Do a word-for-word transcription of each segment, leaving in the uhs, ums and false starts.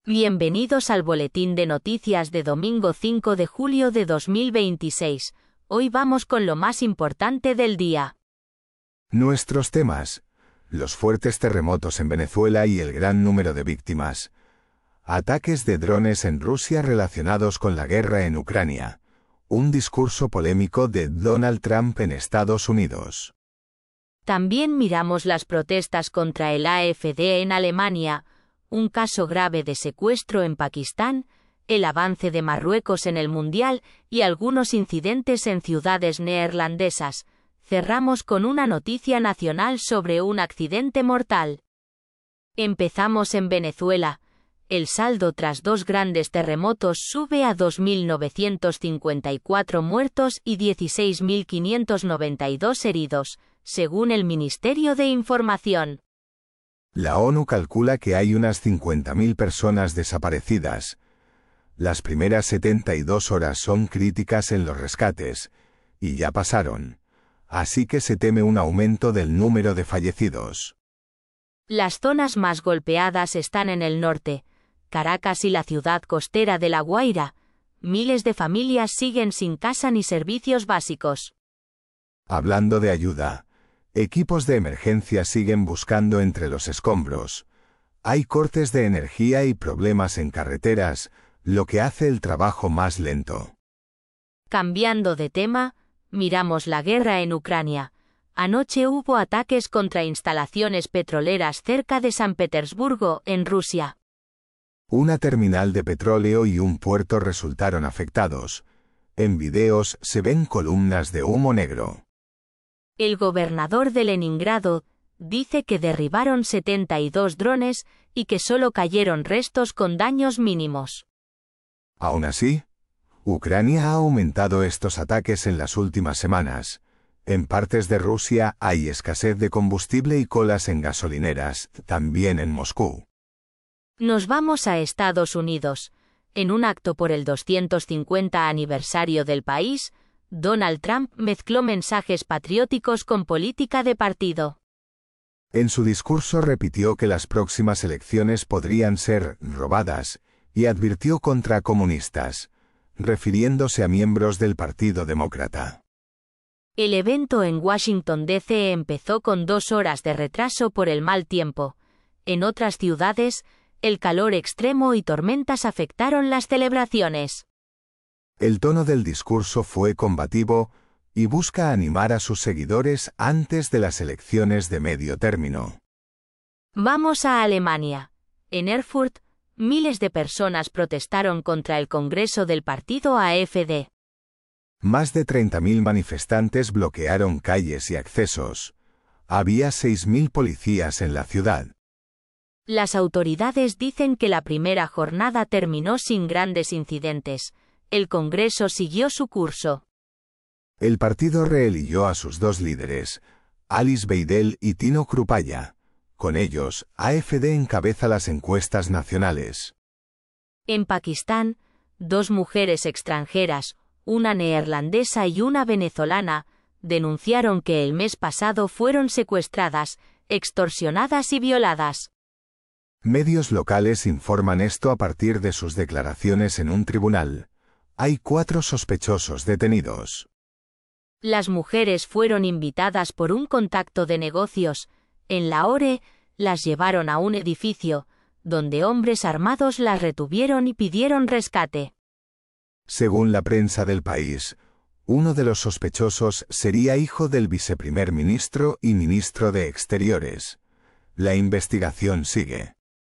Bienvenidos al boletín de noticias de domingo cinco de julio de dos mil veintiséis. Hoy vamos con lo más importante del día. Nuestros temas: los fuertes terremotos en Venezuela y el gran número de víctimas. Ataques de drones en Rusia relacionados con la guerra en Ucrania. Un discurso polémico de Donald Trump en Estados Unidos. También miramos las protestas contra el A F D en Alemania, un caso grave de secuestro en Pakistán, el avance de Marruecos en el Mundial y algunos incidentes en ciudades neerlandesas. Cerramos con una noticia nacional sobre un accidente mortal. Empezamos en Venezuela. El saldo tras dos grandes terremotos sube a dos mil novecientos cincuenta y cuatro muertos y dieciséis mil quinientos noventa y dos heridos, según el Ministerio de Información. La ONU calcula que hay unas cincuenta mil personas desaparecidas. Las primeras setenta y dos horas son críticas en los rescates, y ya pasaron. Así que se teme un aumento del número de fallecidos. Las zonas más golpeadas están en el norte, Caracas y la ciudad costera de La Guaira. Miles de familias siguen sin casa ni servicios básicos. Hablando de ayuda, equipos de emergencia siguen buscando entre los escombros. Hay cortes de energía y problemas en carreteras, lo que hace el trabajo más lento. Cambiando de tema, miramos la guerra en Ucrania. Anoche hubo ataques contra instalaciones petroleras cerca de San Petersburgo, en Rusia. Una terminal de petróleo y un puerto resultaron afectados. En videos se ven columnas de humo negro. El gobernador de Leningrado dice que derribaron setenta y dos drones y que solo cayeron restos con daños mínimos. Aún así, Ucrania ha aumentado estos ataques en las últimas semanas. En partes de Rusia hay escasez de combustible y colas en gasolineras, también en Moscú. Nos vamos a Estados Unidos. En un acto por el doscientos cincuenta aniversario del país, Donald Trump mezcló mensajes patrióticos con política de partido. En su discurso repitió que las próximas elecciones podrían ser robadas, y advirtió contra comunistas, refiriéndose a miembros del Partido Demócrata. El evento en Washington D C empezó con dos horas de retraso por el mal tiempo. En otras ciudades, el calor extremo y tormentas afectaron las celebraciones. El tono del discurso fue combativo y busca animar a sus seguidores antes de las elecciones de medio término. Vamos a Alemania. En Erfurt, miles de personas protestaron contra el Congreso del partido A F D. Más de treinta mil manifestantes bloquearon calles y accesos. Había seis mil policías en la ciudad. Las autoridades dicen que la primera jornada terminó sin grandes incidentes. El Congreso siguió su curso. El partido reeligió a sus dos líderes, Alice Weidel y Tino Kruppaya. Con ellos, A F D encabeza las encuestas nacionales. En Pakistán, dos mujeres extranjeras, una neerlandesa y una venezolana, denunciaron que el mes pasado fueron secuestradas, extorsionadas y violadas. Medios locales informan esto a partir de sus declaraciones en un tribunal. Hay cuatro sospechosos detenidos. Las mujeres fueron invitadas por un contacto de negocios. En Lahore, las llevaron a un edificio, donde hombres armados las retuvieron y pidieron rescate. Según la prensa del país, uno de los sospechosos sería hijo del viceprimer ministro y ministro de Exteriores. La investigación sigue.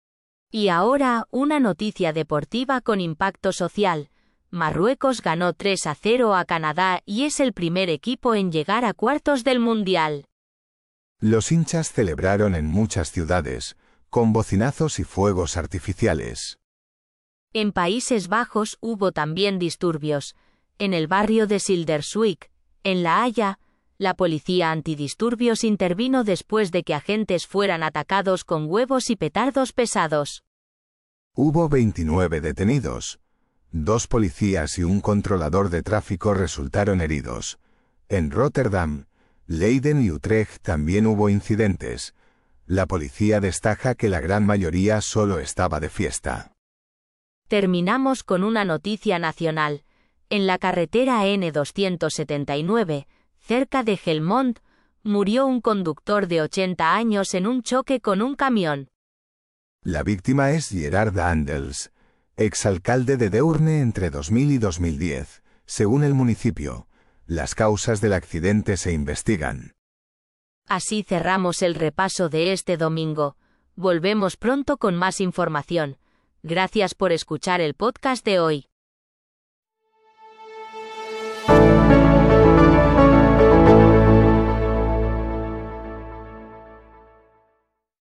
Y ahora, una noticia deportiva con impacto social. Marruecos ganó tres a cero a Canadá y es el primer equipo en llegar a cuartos del Mundial. Los hinchas celebraron en muchas ciudades, con bocinazos y fuegos artificiales. En Países Bajos hubo también disturbios. En el barrio de Silderswijk, en La Haya, la policía antidisturbios intervino después de que agentes fueran atacados con huevos y petardos pesados. Hubo veintinueve detenidos. Dos policías y un controlador de tráfico resultaron heridos. En Rotterdam, Leiden y Utrecht también hubo incidentes. La policía destaca que la gran mayoría solo estaba de fiesta. Terminamos con una noticia nacional. En la carretera N doscientos setenta y nueve, cerca de Helmond, murió un conductor de ochenta años en un choque con un camión. La víctima es Gerard Andels, exalcalde de Deurne entre dos mil y dos mil diez, según el municipio. Las causas del accidente se investigan. Así cerramos el repaso de este domingo. Volvemos pronto con más información. Gracias por escuchar el podcast de hoy.